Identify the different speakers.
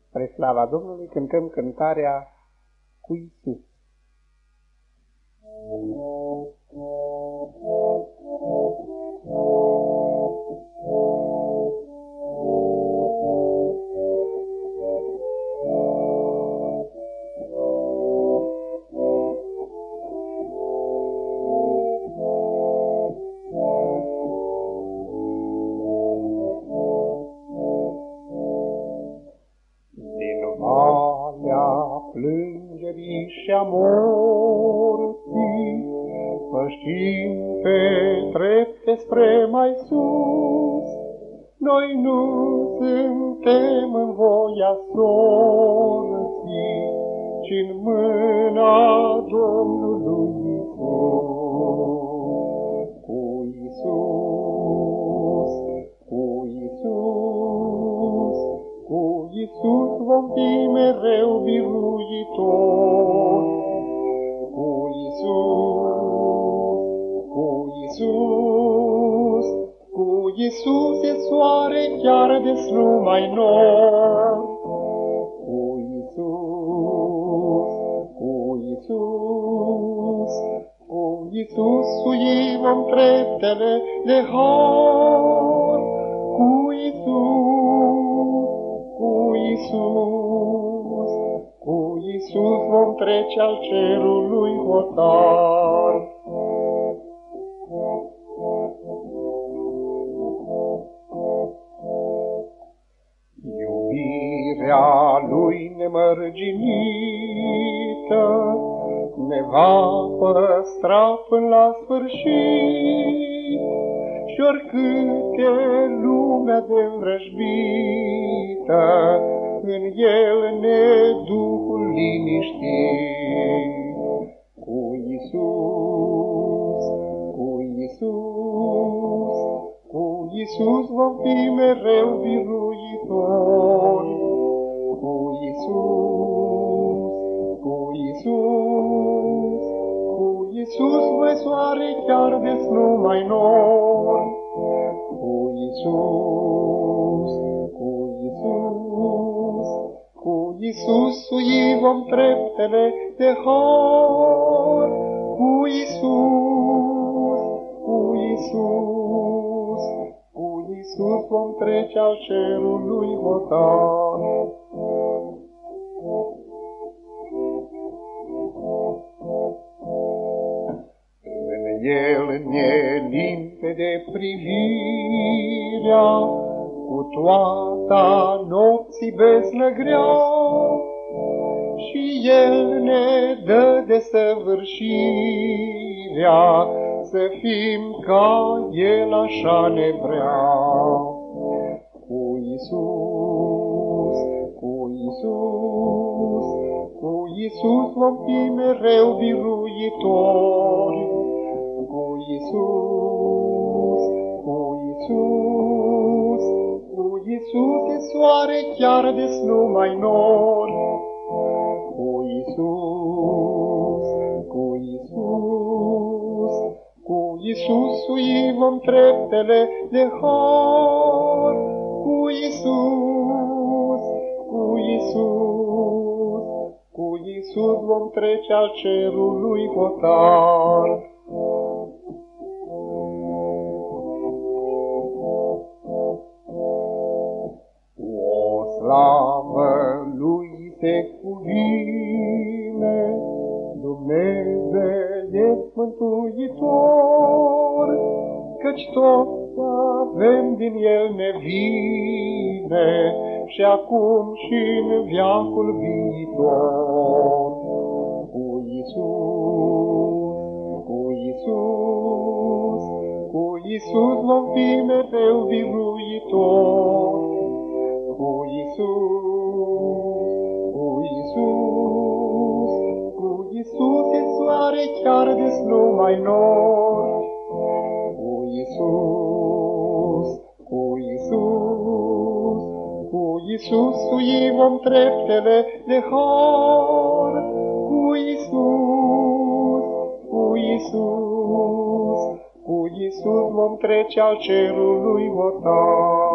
Speaker 1: Spre slava Domnului cântăm cântarea Cu Iisus. Plângerii și-a morții, pășind pe trepte spre mai sus, noi nu suntem în voia sorții, ci în mâna Domnului Iisus. Cu Iisus, cu Iisus, cu Iisus vom fi mereu biruitori. Cu Iisus, cu Iisus, cu Iisus e soare chiar de numai noi. Cu Iisus, cu Iisus, cu Iisus suivăm treptele de har. Cu Iisus, cu Iisus, cu Iisus vom trece al cerului hotar. Iubirea Lui nemărginită ne va păstra până la sfârșit, și oricât e lumea de învrăjbită, în El ne Duhul liniștit. Cu Iisus, cu Iisus, cu Iisus vom fi mereu biruitori. Cu Iisus, cu Iisus, cu Iisus voi soare chiar de numai nori. Cu Iisus, cu Iisus, cu Iisus suivăm treptele de har. Cu Iisus, cu Iisus, cu Iisus vom trece al cerului hotar. În El ne limpede privirea, cu toată nopții beznă grea, și El ne dă desăvârșirea, să fim ca El așa ne vrea. Cu Iisus, cu Iisus, cu Iisus vom fi mereu biruitori. Cu Iisus, cu Iisus, cu Iisus e soare chiar de numai nori. Cu Iisus, cu Iisus, cu Iisus suivăm treptele de har. Cu Iisus, cu Iisus, cu Iisus vom trece al cerului hotar. O slavă Lui se cuvine, Dumnezeiesc mântuitor, căci tot avem din El ne vine, și acum și în veacul viitor. Cu Iisus, cu Iisus, cu Iisus vom fi mereu biruitori. Cu Iisus, cu Iisus, cu Iisus e soare chiar de numai nori. Cu Iisus, cu Iisus, cu Iisus suivăm treptele de har. Cu Iisus, cu Iisus, cu Iisus vom trece al cerului hotar.